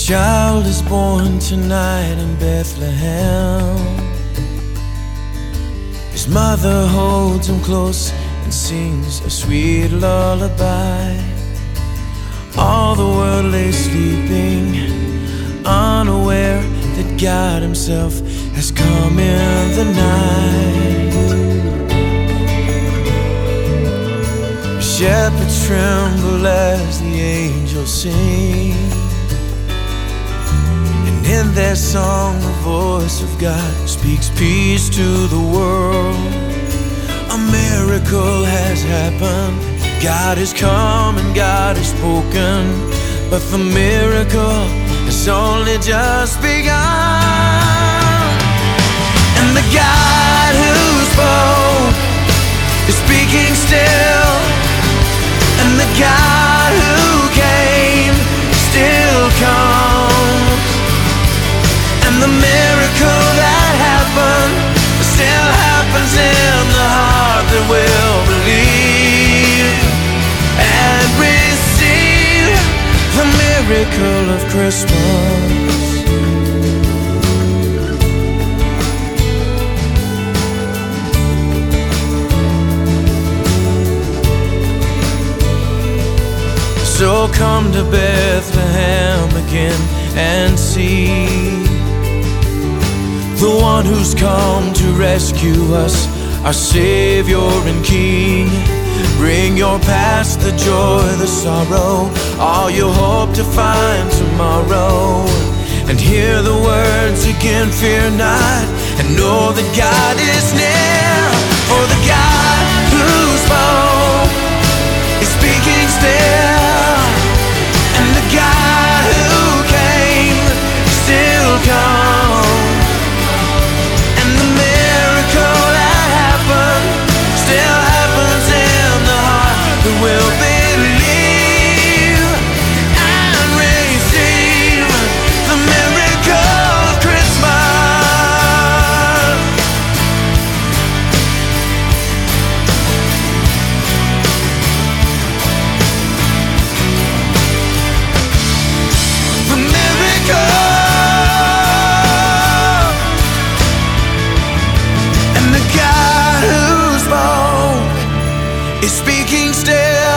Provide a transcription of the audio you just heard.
Child is born tonight in Bethlehem. His mother holds him close and sings a sweet lullaby. All the world lay sleeping, unaware that God himself has come in the night. Shepherds tremble as the angels sing, and in their song the voice of God speaks peace to the world. A miracle has happened, God has come and God has spoken, but the miracle has only just begun. And the God who spoke is speaking still, and the God who came still comes, and the miracle that happened still happens in the heart that will believe and receive the miracle of Christmas. So come to Bethlehem again and see the one who's come to rescue us, our Savior and King. Bring your past, the joy, the sorrow, all you hope to find tomorrow, and hear the words again, fear not, and know that God is near. For the God who spoke is speaking still, and the God who came still comes, and the miracle that happened still happens in the heart that will believe and receive the miracle of Christmas. The miracle. And the God who spoke is speaking still,